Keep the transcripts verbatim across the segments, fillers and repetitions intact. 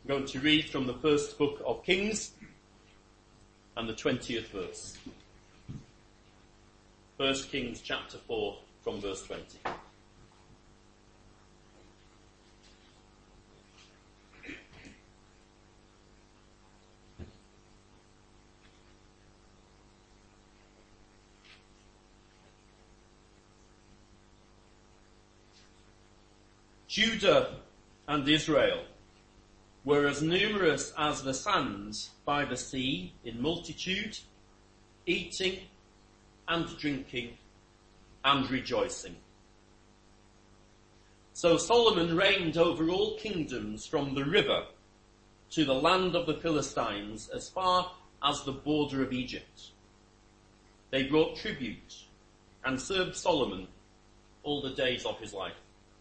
I'm going to read from the first book of Kings and the twentieth verse. First Kings chapter four from verse twenty. Judah and Israel were as numerous as the sands by the sea in multitude, eating and drinking and rejoicing. So Solomon reigned over all kingdoms from the river to the land of the Philistines as far as the border of Egypt. They brought tribute and served Solomon all the days of his life.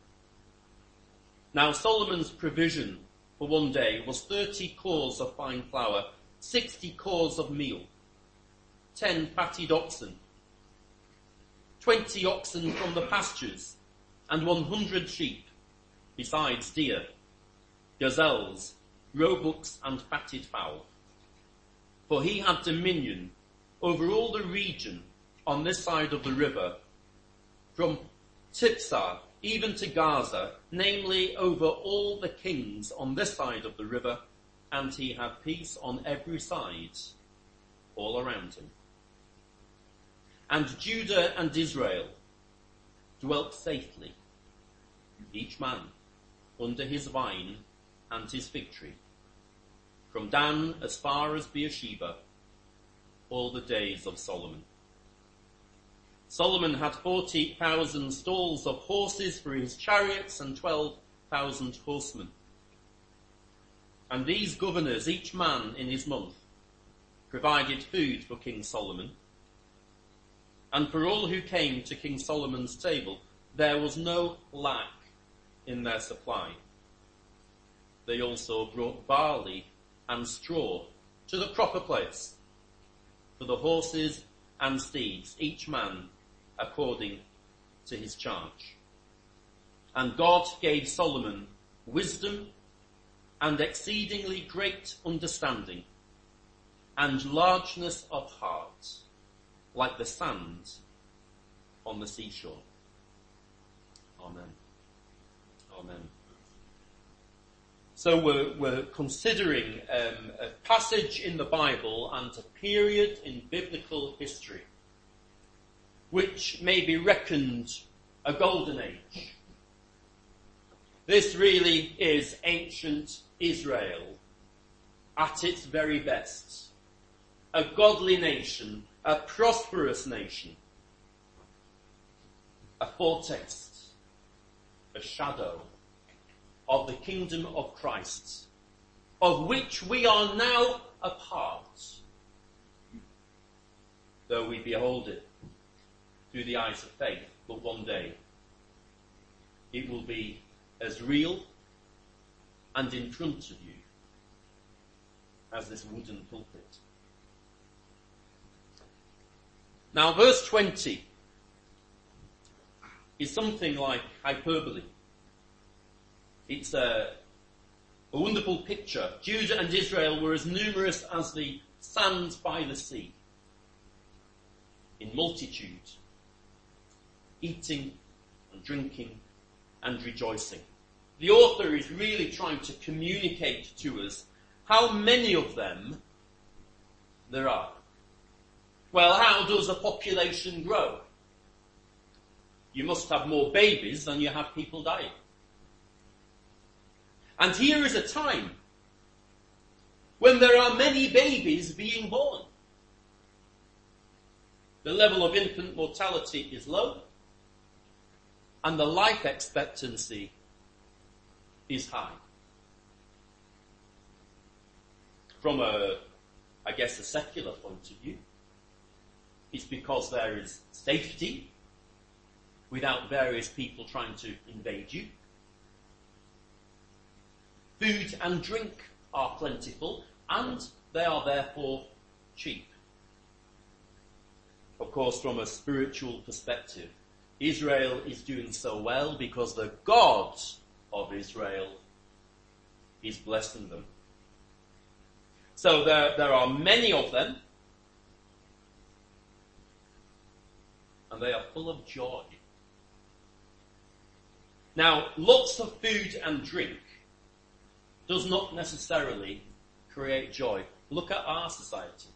Now Solomon's provision for one day was thirty cors of fine flour, sixty cors of meal, ten fatted oxen, twenty oxen from the pastures, and one hundred sheep, besides deer, gazelles, roebucks, and fatted fowl. For he had dominion over all the region on this side of the river, from Tiphsah even to Gaza, namely over all the kings on this side of the river, and he had peace on every side, all around him. And Judah and Israel dwelt safely, each man under his vine and his fig tree, from Dan as far as Beersheba, all the days of Solomon. Solomon had forty thousand stalls of horses for his chariots and twelve thousand horsemen. And these governors, each man in his month, provided food for King Solomon. And for all who came to King Solomon's table, there was no lack in their supply. They also brought barley and straw to the proper place for the horses and steeds, each man according to his charge. And God gave Solomon wisdom and exceedingly great understanding and largeness of heart, like the sand on the seashore. Amen. Amen. So we're, we're considering um, a passage in the Bible and a period in biblical history which may be reckoned a golden age. This really is ancient Israel at its very best. A godly nation, a prosperous nation, a foretaste, a shadow of the kingdom of Christ, of which we are now a part, though we behold it through the eyes of faith, but one day it will be as real and in front of you as this wooden pulpit. Now verse twenty is something like hyperbole. It's a, a wonderful picture. Judah and Israel were as numerous as the sands by the sea, in multitude, eating and drinking and rejoicing. The author is really trying to communicate to us how many of them there are. Well, how does a population grow? You must have more babies than you have people dying. And here is a time when there are many babies being born. The level of infant mortality is low, and the life expectancy is high. From a, I guess, a secular point of view, it's because there is safety without various people trying to invade you. Food and drink are plentiful, and they are therefore cheap. Of course, from a spiritual perspective, Israel is doing so well because the God of Israel is blessing them. So there, there are many of them, and they are full of joy. Now, lots of food and drink does not necessarily create joy. Look at our society.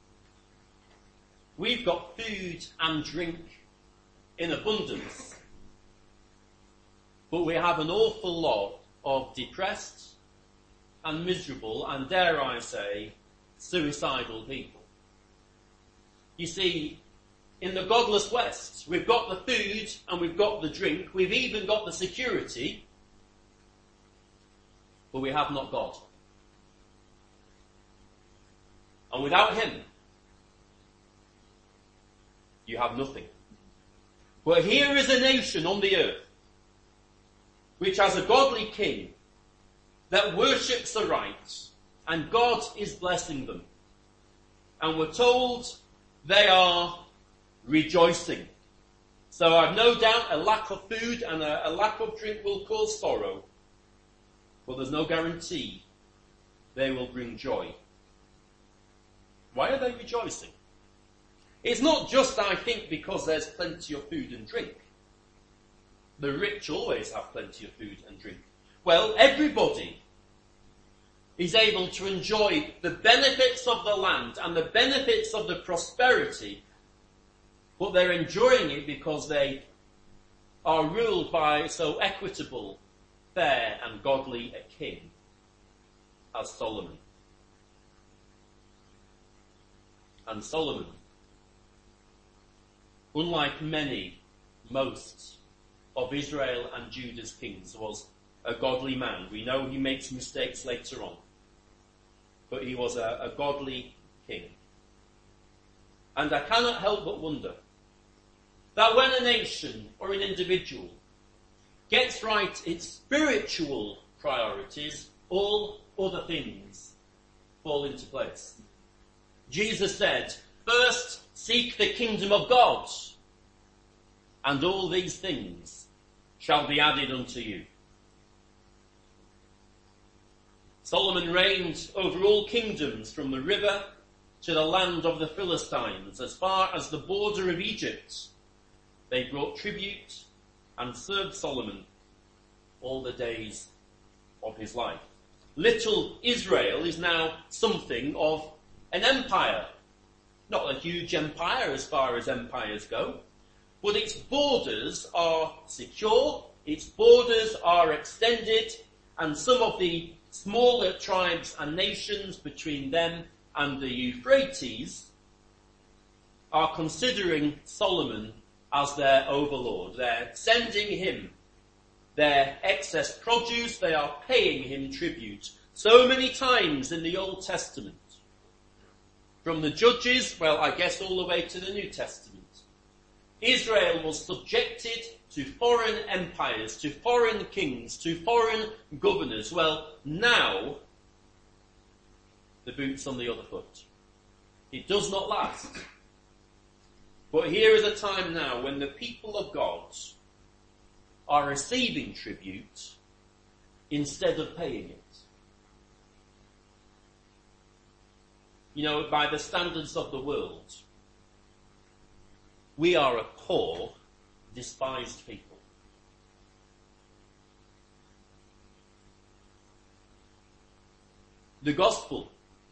We've got food and drink in abundance, but we have an awful lot of depressed and miserable, and dare I say, suicidal people. You see, in the godless West, we've got the food and we've got the drink, we've even got the security, but we have not God. And without him, you have nothing. But here is a nation on the earth which has a godly king that worships the right, and God is blessing them. And we're told they are rejoicing. So I've no doubt a lack of food and a, a lack of drink will cause sorrow, but there's no guarantee they will bring joy. Why are they rejoicing? It's not just, I think, because there's plenty of food and drink. The rich always have plenty of food and drink. Well, everybody is able to enjoy the benefits of the land and the benefits of the prosperity, but they're enjoying it because they are ruled by so equitable, fair and godly a king as Solomon. And Solomon, unlike many, most of Israel and Judah's kings, was a godly man. We know he makes mistakes later on, but he was a, a godly king. And I cannot help but wonder that when a nation or an individual gets right its spiritual priorities, all other things fall into place. Jesus said, "First seek the kingdom of God, and all these things shall be added unto you." Solomon reigned over all kingdoms from the river to the land of the Philistines, as far as the border of Egypt. They brought tribute and served Solomon all the days of his life. Little Israel is now something of an empire. Not a huge empire as far as empires go, but its borders are secure, its borders are extended, and some of the smaller tribes and nations between them and the Euphrates are considering Solomon as their overlord. They're sending him their excess produce, they are paying him tribute. So many times in the Old Testament, from the Judges, well, I guess all the way to the New Testament, Israel was subjected to foreign empires, to foreign kings, to foreign governors. Well, now, the boot's on the other foot. It does not last. But here is a time now when the people of God are receiving tribute instead of paying it. You know, by the standards of the world, we are a poor, despised people. The gospel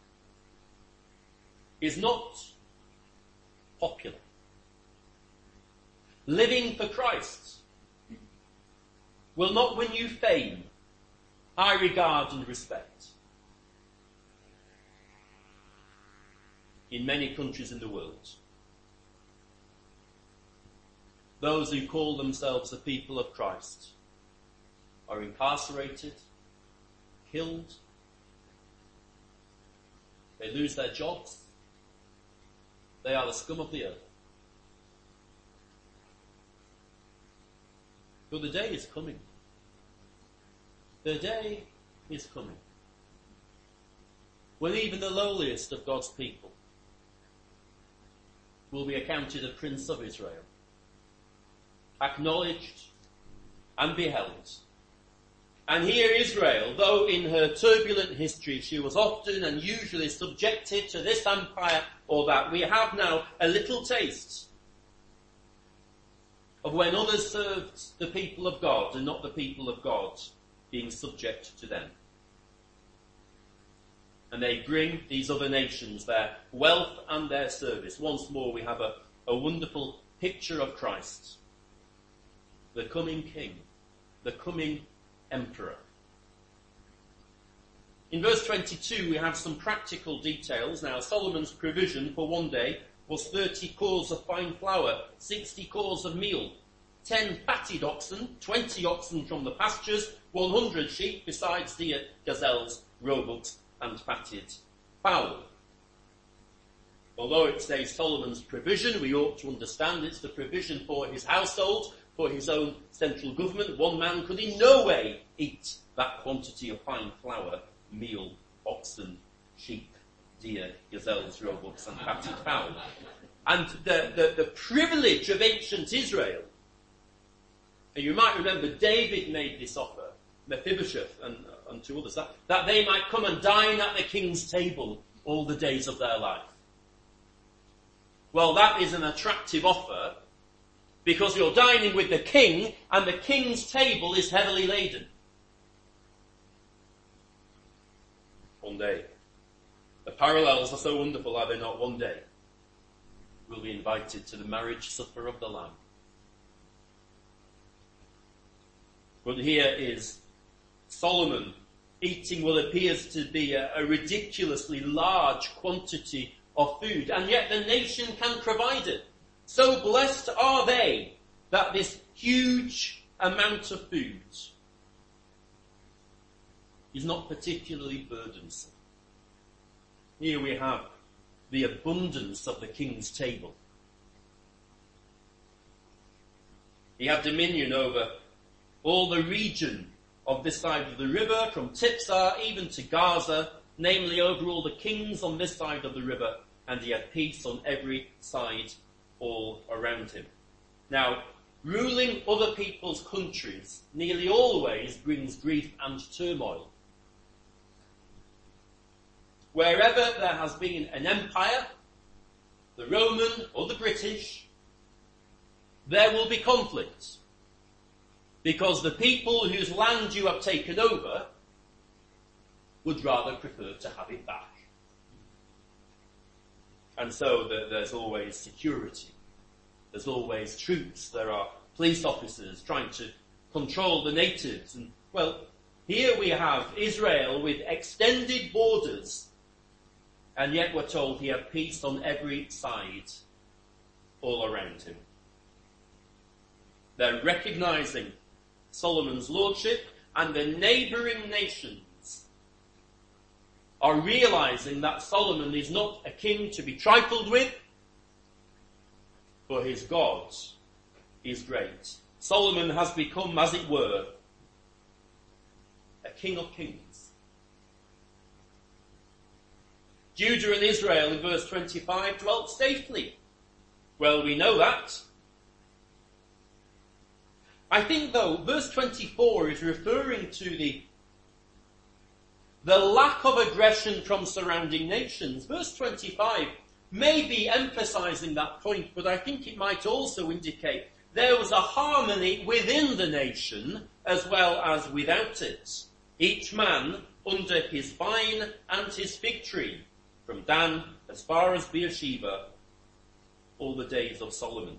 is not popular. Living for Christ will not win you fame, high regard and respect. In many countries in the world, those who call themselves the people of Christ are incarcerated, killed, they lose their jobs, they are the scum of the earth. But the day is coming. The day is coming when even the lowliest of God's people will be accounted a prince of Israel, acknowledged and beheld, And here Israel, though in her turbulent history she was often and usually subjected to this empire or that, we have now a little taste of when others served the people of God and not the people of God being subject to them. And they bring these other nations their wealth and their service. Once more we have a, a wonderful picture of Christ, the coming King, the coming Emperor. In verse twenty-two we have some practical details. Now Solomon's provision for one day was thirty cores of fine flour, sixty cores of meal, ten fatted oxen, twenty oxen from the pastures, one hundred sheep, besides deer, gazelles, roebucks, and fatted fowl. Although it says Solomon's provision, we ought to understand it's the provision for his household, for his own central government. One man could in no way eat that quantity of fine flour, meal, oxen, sheep, deer, gazelles, roebucks, and fatted fowl. And the, the, the privilege of ancient Israel, and you might remember David made this offer, Mephibosheth and, and to others, that, that they might come and dine at the king's table all the days of their life. Well, that is an attractive offer, because you're dining with the king, and the king's table is heavily laden. One day. The parallels are so wonderful, are they not? One day we'll be invited to the marriage supper of the Lamb. But here is Solomon eating what appears to be a, a ridiculously large quantity of food, and yet the nation can provide it. So blessed are they that this huge amount of food is not particularly burdensome. Here we have the abundance of the king's table. He had dominion over all the region of this side of the river, from Tiphsah even to Gaza, namely over all the kings on this side of the river, and he had peace on every side all around him. Now, ruling other people's countries nearly always brings grief and turmoil. Wherever there has been an empire, the Roman or the British, there will be conflict, because the people whose land you have taken over would rather prefer to have it back. And so the, there's always security. There's always troops. There are police officers trying to control the natives. And, well, here we have Israel with extended borders, and yet we're told he had peace on every side all around him. They're recognizing Solomon's lordship, and the neighboring nations are realizing that Solomon is not a king to be trifled with, for his God is great. Solomon has become, as it were, a king of kings. Judah and Israel, in verse twenty-five, dwelt safely. Well, we know that. I think, though, verse twenty-four is referring to the, the lack of aggression from surrounding nations. Verse twenty-five may be emphasizing that point, but I think it might also indicate there was a harmony within the nation as well as without it. Each man under his vine and his fig tree, from Dan as far as Beersheba, all the days of Solomon.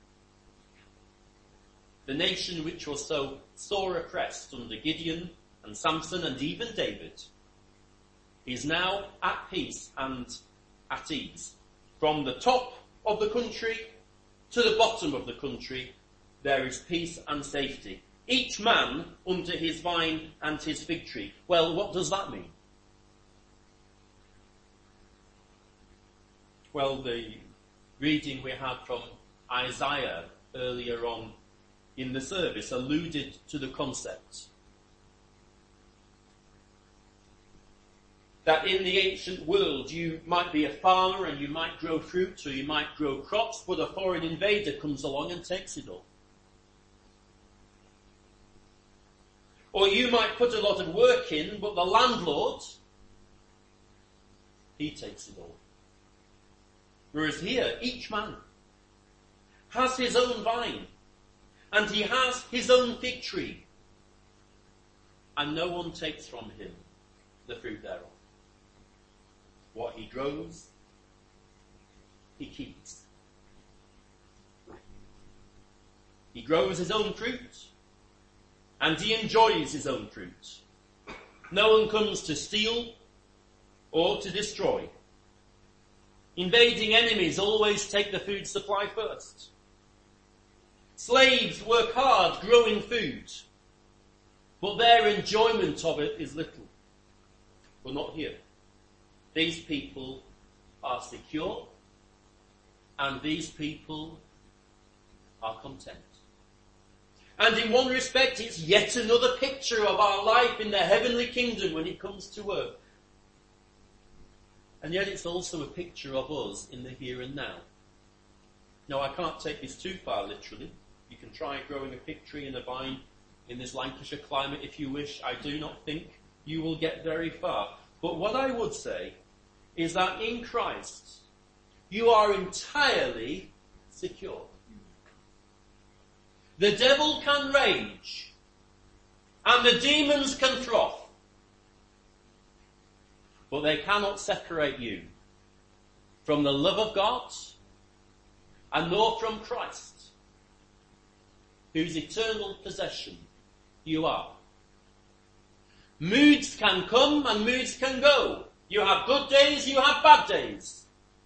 The nation which was so sore oppressed under Gideon and Samson and even David is now at peace and at ease. From the top of the country to the bottom of the country, there is peace and safety. Each man under his vine and his fig tree. Well, what does that mean? Well, the reading we had from Isaiah earlier on in the service alluded to the concept that in the ancient world you might be a farmer and you might grow fruit or you might grow crops, but a foreign invader comes along and takes it all. Or you might put a lot of work in, but the landlord, he takes it all. Whereas here, each man has his own vine, and he has his own fig tree, and no one takes from him the fruit thereof. What he grows, he keeps. He grows his own fruit, and he enjoys his own fruit. No one comes to steal or to destroy. Invading enemies always take the food supply first. Slaves work hard growing food, but their enjoyment of it is little. But not here. These people are secure, and these people are content. And in one respect, it's yet another picture of our life in the heavenly kingdom when it comes to earth. And yet it's also a picture of us in the here and now. Now, I can't take this too far literally. You can try growing a fig tree and a vine in this Lancashire climate if you wish. I do not think you will get very far. But what I would say is that in Christ, you are entirely secure. The devil can rage, and the demons can froth, but they cannot separate you from the love of God, and nor from Christ, whose eternal possession you are. Moods can come and moods can go. You have good days, you have bad days.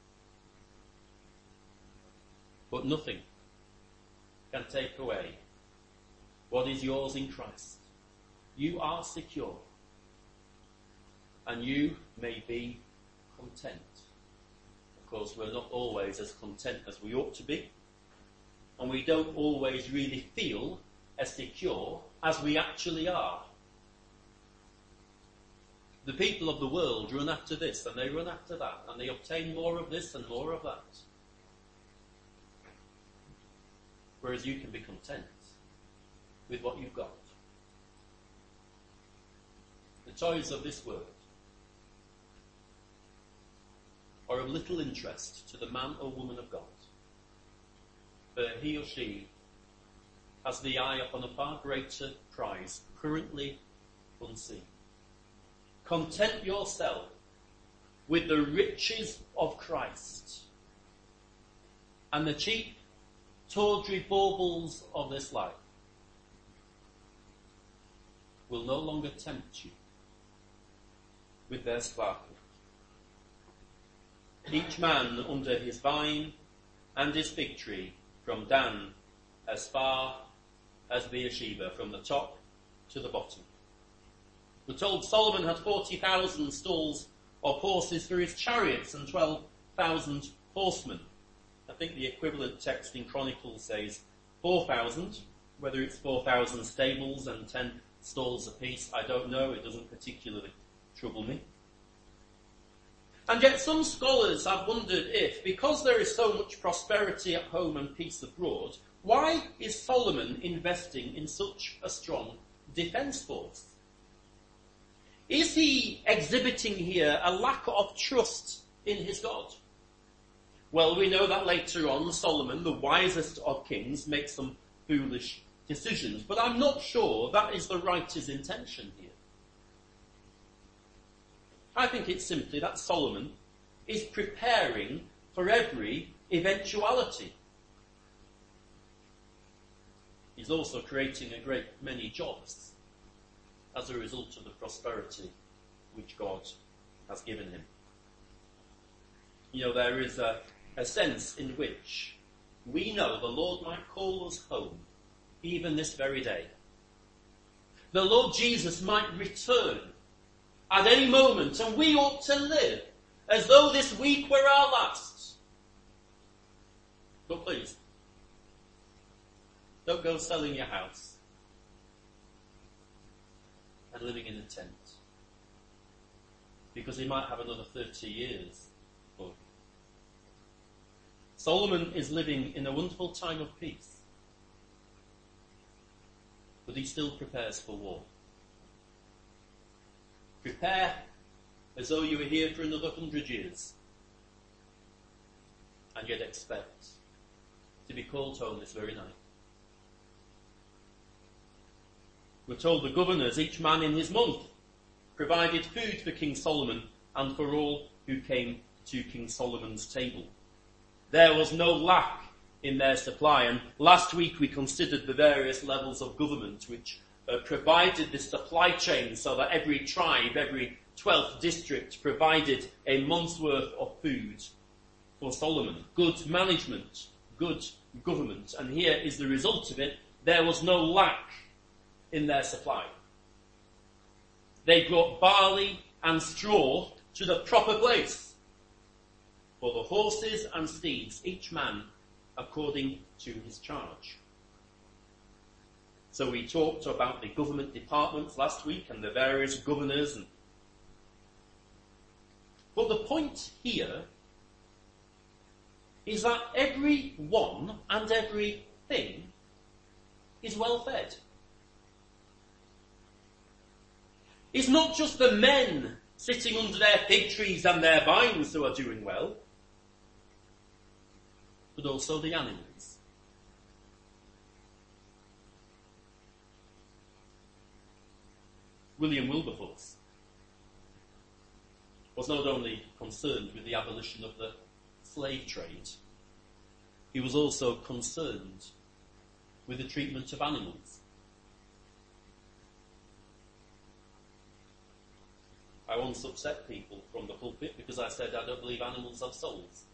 But nothing can take away what is yours in Christ. You are secure, and you may be content. Of course, we're not always as content as we ought to be, and we don't always really feel as secure as we actually are. The people of the world run after this, and they run after that, and they obtain more of this and more of that. Whereas you can be content with what you've got. The toys of this world are of little interest to the man or woman of God, but he or she has the eye upon a far greater prize, currently unseen. Content yourself with the riches of Christ, and the cheap, tawdry baubles of this life will no longer tempt you with their sparkle. Each man under his vine and his fig tree, from Dan as far as Beersheba, from the top to the bottom. We're told Solomon had forty thousand stalls of horses for his chariots and twelve thousand horsemen. I think the equivalent text in Chronicles says four thousand. Whether it's four thousand stables and ten stalls apiece, I don't know. It doesn't particularly trouble me. And yet some scholars have wondered if, because there is so much prosperity at home and peace abroad, why is Solomon investing in such a strong defence force? Is he exhibiting here a lack of trust in his God? Well, we know that later on Solomon, the wisest of kings, makes some foolish decisions, but I'm not sure that is the writer's intention here. I think it's simply that Solomon is preparing for every eventuality. He's also creating a great many jobs as a result of the prosperity which God has given him. You know, there is a, a sense in which we know the Lord might call us home even this very day. The Lord Jesus might return at any moment, and we ought to live as though this week were our last. But please, don't go selling your house and living in a tent, because he might have another thirty years. For you. Solomon is living in a wonderful time of peace, but he still prepares for war. Prepare as though you were here for another hundred years. And yet expect to be called home this very night. We're told the governors, each man in his month, provided food for King Solomon and for all who came to King Solomon's table. There was no lack in their supply, and last week we considered the various levels of government which uh, provided this supply chain so that every tribe, every twelfth district provided a month's worth of food for Solomon. Good management, good government, and here is the result of it. There was no lack in their supply. They brought barley and straw to the proper place for the horses and steeds, each man according to his charge. So we talked about the government departments last week and the various governors. And but the point here is that every one and everything is well fed. It's not just the men sitting under their fig trees and their vines who are doing well, but also the animals. William Wilberforce was not only concerned with the abolition of the slave trade, he was also concerned with the treatment of animals. I once upset people from the pulpit because I said I don't believe animals have souls.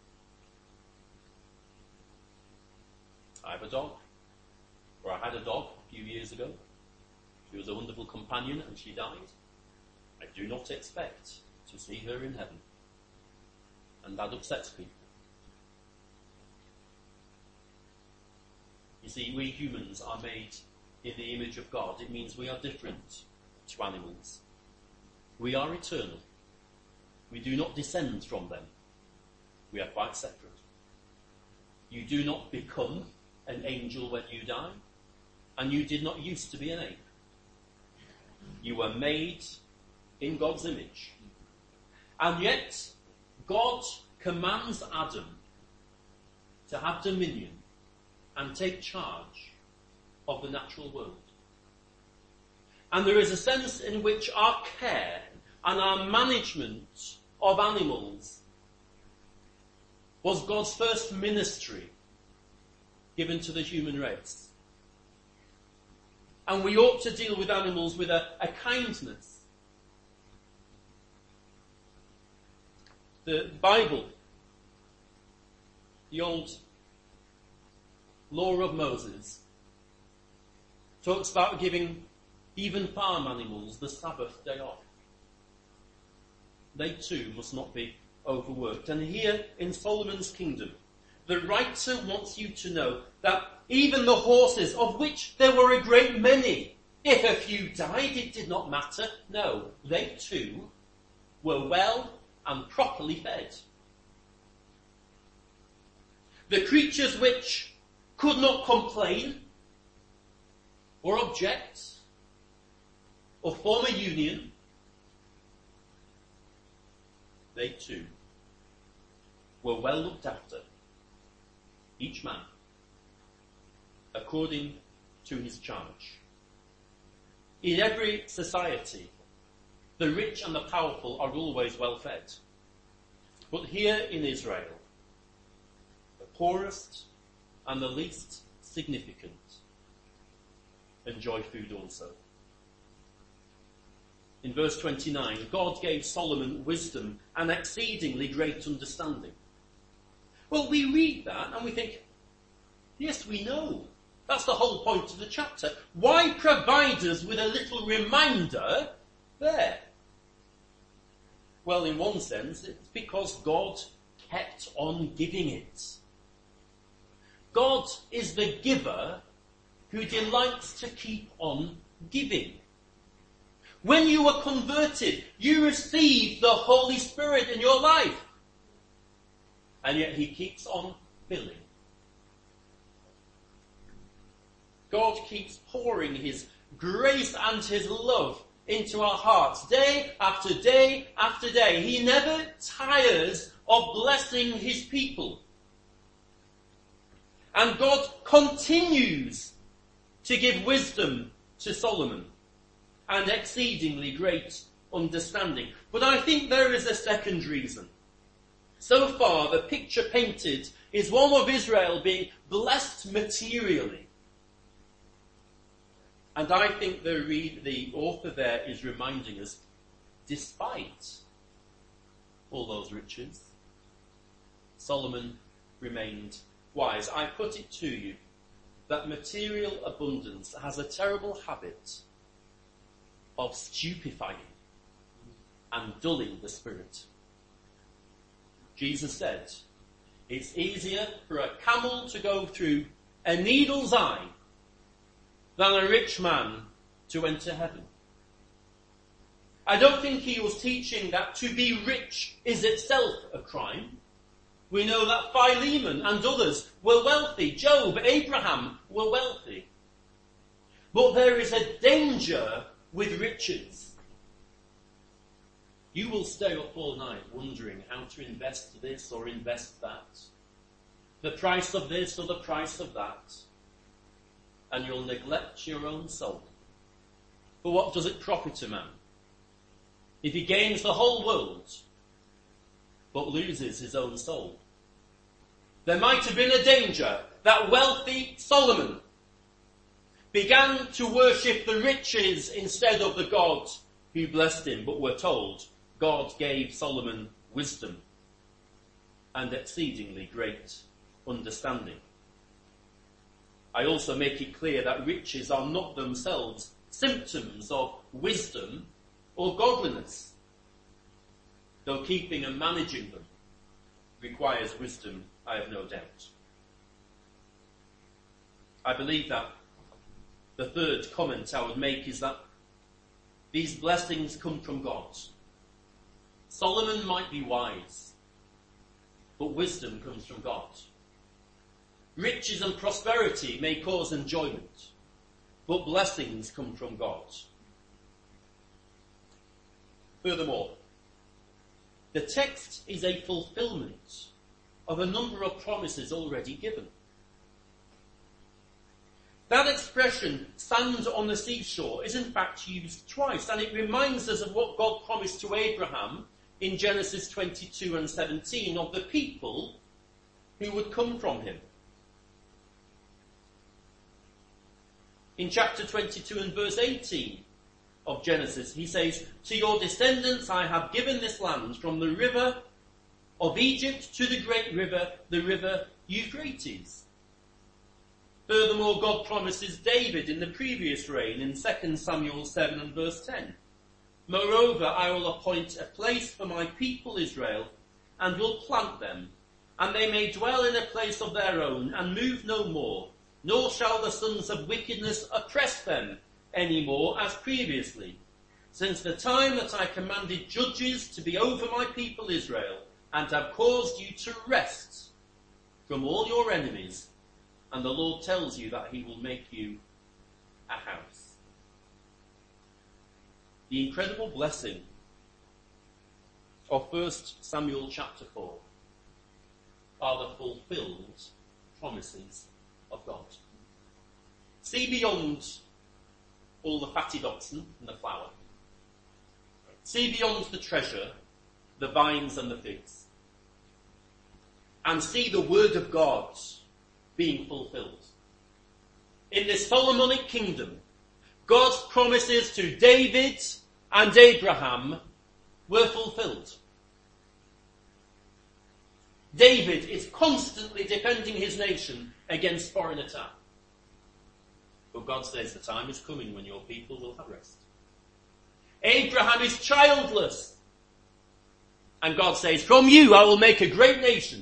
I have a dog, or I had a dog a few years ago. She was a wonderful companion and she died. I do not expect to see her in heaven. And that upsets people. You see, we humans are made in the image of God. It means we are different to animals. We are eternal. We do not descend from them. We are quite separate. You do not become an angel when you die, and you did not used to be an ape. You were made in God's image. And yet, God commands Adam to have dominion and take charge of the natural world. And there is a sense in which our care and our management of animals was God's first ministry given to the human race. And we ought to deal with animals with a, a kindness. The Bible, the old law of Moses, talks about giving even farm animals the Sabbath day off. They too must not be overworked. And here in Solomon's kingdom, the writer wants you to know that even the horses, of which there were a great many, if a few died, it did not matter. No, they too were well and properly fed. The creatures which could not complain or object or form a union, they too were well looked after, each man according to his charge. In every society, the rich and the powerful are always well fed. But here in Israel, the poorest and the least significant enjoy food also. In verse twenty-nine, God gave Solomon wisdom and exceedingly great understanding. Well, we read that and we think, yes, we know. That's the whole point of the chapter. Why provide us with a little reminder there? Well, in one sense, it's because God kept on giving it. God is the giver who delights to keep on giving. When you were converted, you received the Holy Spirit in your life. And yet he keeps on filling. God keeps pouring his grace and his love into our hearts day after day after day. He never tires of blessing his people. And God continues to give wisdom to Solomon and exceedingly great understanding. But I think there is a second reason. So far, the picture painted is one of Israel being blessed materially. And I think the, read, the author there is reminding us, despite all those riches, Solomon remained wise. I put it to you that material abundance has a terrible habit of stupefying and dulling the spirit. Jesus said, it's easier for a camel to go through a needle's eye than a rich man to enter heaven. I don't think he was teaching that to be rich is itself a crime. We know that Philemon and others were wealthy. Job, Abraham were wealthy. But there is a danger with riches. You will stay up all night wondering how to invest this or invest that. The price of this or the price of that. And you'll neglect your own soul. For what does it profit a man if he gains the whole world but loses his own soul? There might have been a danger that wealthy Solomon began to worship the riches instead of the God who blessed him, but we're told God gave Solomon wisdom and exceedingly great understanding. I also make it clear that riches are not themselves symptoms of wisdom or godliness, though keeping and managing them requires wisdom, I have no doubt. I believe that the third comment I would make is that these blessings come from God. Solomon might be wise, but wisdom comes from God. Riches and prosperity may cause enjoyment, but blessings come from God. Furthermore, the text is a fulfillment of a number of promises already given. That expression, sand on the seashore, is in fact used twice, and it reminds us of what God promised to Abraham in Genesis twenty-two and seventeen of the people who would come from him. In chapter twenty-two and verse eighteen of Genesis, he says, "To your descendants I have given this land from the river of Egypt to the great river, the river Euphrates." Furthermore, God promises David in the previous reign in Second Samuel seven and verse ten. "Moreover, I will appoint a place for my people Israel, and will plant them, and they may dwell in a place of their own, and move no more, nor shall the sons of wickedness oppress them any more as previously, since the time that I commanded judges to be over my people Israel, and have caused you to rest from all your enemies, and the Lord tells you that he will make you a house." The incredible blessing of First Samuel chapter four are the fulfilled promises of God. See beyond all the fatted oxen and the flour. See beyond the treasure, the vines and the figs. And see the word of God being fulfilled. In this Solomonic kingdom, God's promises to David and Abraham were fulfilled. David is constantly defending his nation against foreign attack. But God says the time is coming when your people will have rest. Abraham is childless. And God says, "From you I will make a great nation."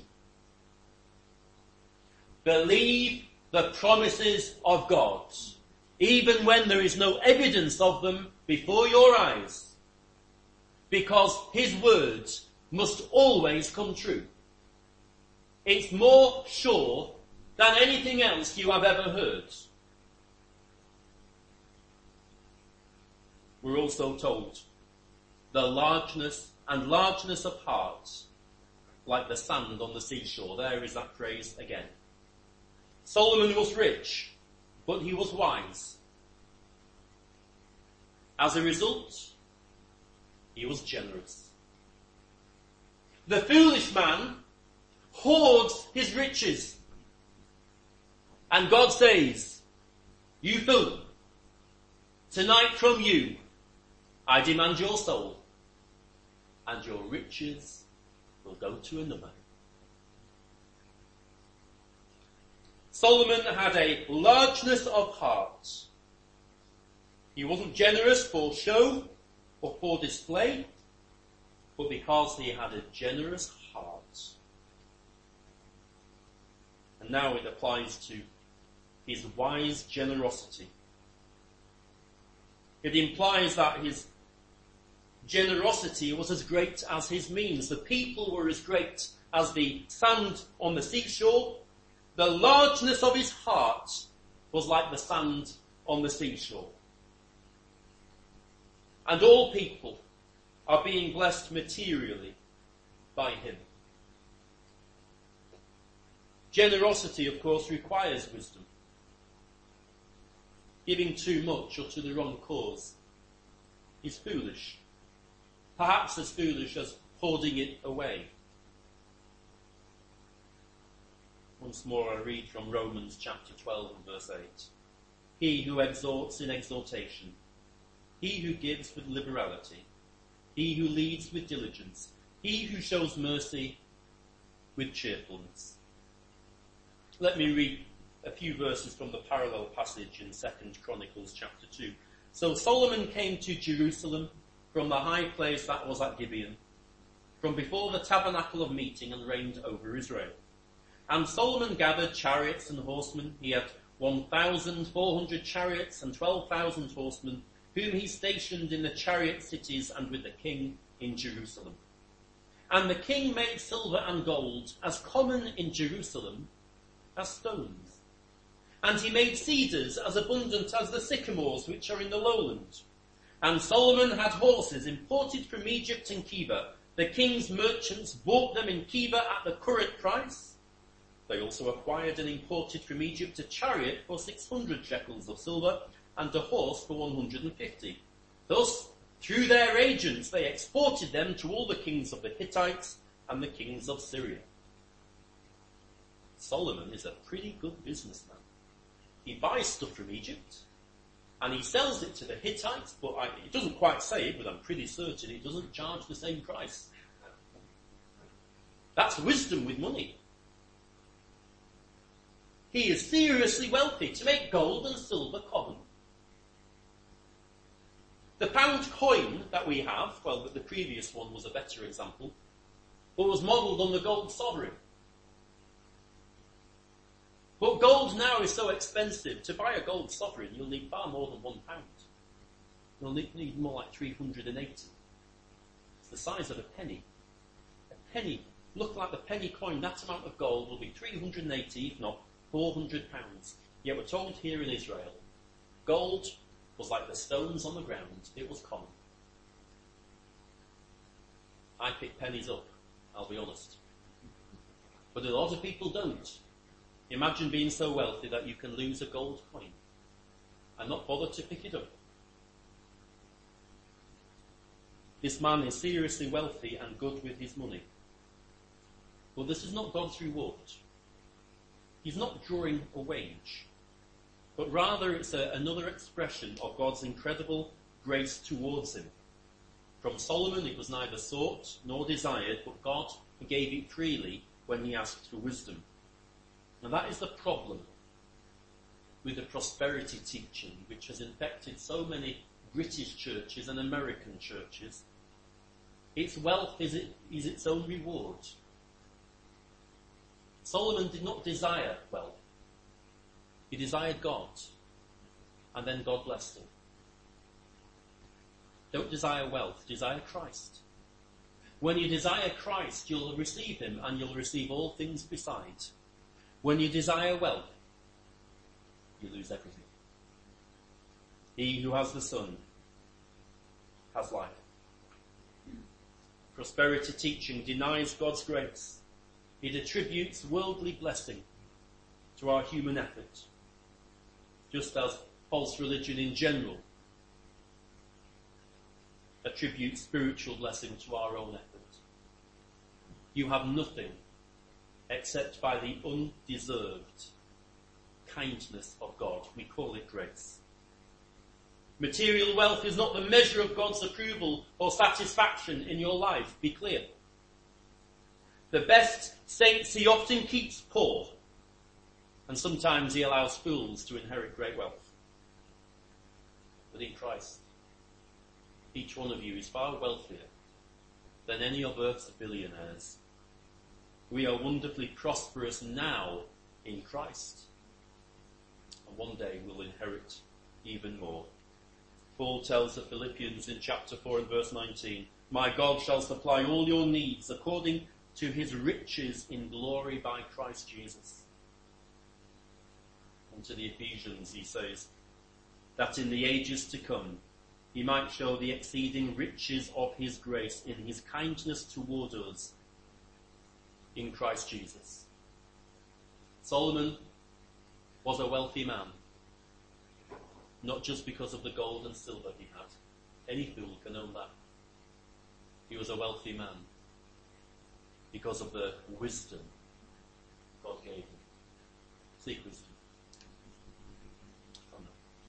Believe the promises of God, even when there is no evidence of them before your eyes, because his words must always come true. It's more sure than anything else you have ever heard. we're also told, the largeness and largeness of heart, like the sand on the seashore. There is that phrase again. Solomon was rich, but he was wise. As a result, he was generous. The foolish man hoards his riches. And God says, you fool, tonight from you I demand your soul, and your riches will go to another. Solomon had a largeness of heart. He wasn't generous for show or for display, but because he had a generous heart. And now it applies to his wise generosity. It implies that his generosity was as great as his means. The people were as great as the sand on the seashore. The largeness of his heart was like the sand on the seashore. And all people are being blessed materially by him. Generosity, of course, requires wisdom. Giving too much or to the wrong cause is foolish. Perhaps as foolish as hoarding it away. Once more I read from Romans chapter twelve and verse eight. He who exhorts in exhortation, he who gives with liberality, he who leads with diligence, he who shows mercy with cheerfulness. Let me read a few verses from the parallel passage in Second Chronicles chapter two. So Solomon came to Jerusalem from the high place that was at Gibeon, from before the tabernacle of meeting, and reigned over Israel. And Solomon gathered chariots and horsemen. He had one thousand four hundred chariots and twelve thousand horsemen, whom he stationed in the chariot cities and with the king in Jerusalem. And the king made silver and gold as common in Jerusalem as stones. And he made cedars as abundant as the sycamores which are in the lowland. And Solomon had horses imported from Egypt and Keba. The king's merchants bought them in Keba at the current price. They also acquired and imported from Egypt a chariot for six hundred shekels of silver, and a horse for one hundred fifty. Thus, through their agents, they exported them to all the kings of the Hittites and the kings of Syria. Solomon is a pretty good businessman. He buys stuff from Egypt, and he sells it to the Hittites, but I, it doesn't quite say it, but I'm pretty certain it doesn't charge the same price. That's wisdom with money. He is seriously wealthy to make gold and silver common. The pound coin that we have, well, the previous one was a better example, but was modelled on the gold sovereign. But gold now is so expensive. To buy a gold sovereign, you'll need far more than one pound. You'll need more like three hundred eighty. It's the size of a penny. A penny, look like the penny coin, that amount of gold will be three hundred eighty, if not four hundred pounds. Yet we're told here in Israel, gold was like the stones on the ground. It was common. I pick pennies up, I'll be honest. But a lot of people don't. Imagine being so wealthy that you can lose a gold coin and not bother to pick it up. This man is seriously wealthy and good with his money. But this is not God's reward. He's not drawing a wage, but rather it's a, another expression of God's incredible grace towards him. From Solomon it was neither sought nor desired, but God gave it freely when he asked for wisdom. And that is the problem with the prosperity teaching, which has infected so many British churches and American churches. Its wealth is, it, is its own reward. Solomon did not desire wealth. He desired God, and then God blessed him. Don't desire wealth, desire Christ. When you desire Christ, you'll receive him, and you'll receive all things besides. When you desire wealth, you lose everything. He who has the Son has life. Prosperity teaching denies God's grace. It attributes worldly blessing to our human effort, just as false religion in general attributes spiritual blessing to our own effort. You have nothing except by the undeserved kindness of God. We call it grace. Material wealth is not the measure of God's approval or satisfaction in your life, be clear. The best saints he often keeps poor, and sometimes he allows fools to inherit great wealth. But in Christ, each one of you is far wealthier than any of earth's billionaires. We are wonderfully prosperous now in Christ, and one day we'll inherit even more. Paul tells the Philippians in chapter four and verse nineteen, "My God shall supply all your needs according to his riches in glory by Christ Jesus." And to the Ephesians he says, that in the ages to come he might show the exceeding riches of his grace in his kindness toward us in Christ Jesus. Solomon was a wealthy man, not just because of the gold and silver he had. Any fool can own that. He was a wealthy man because of the wisdom God gave him. Seek wisdom.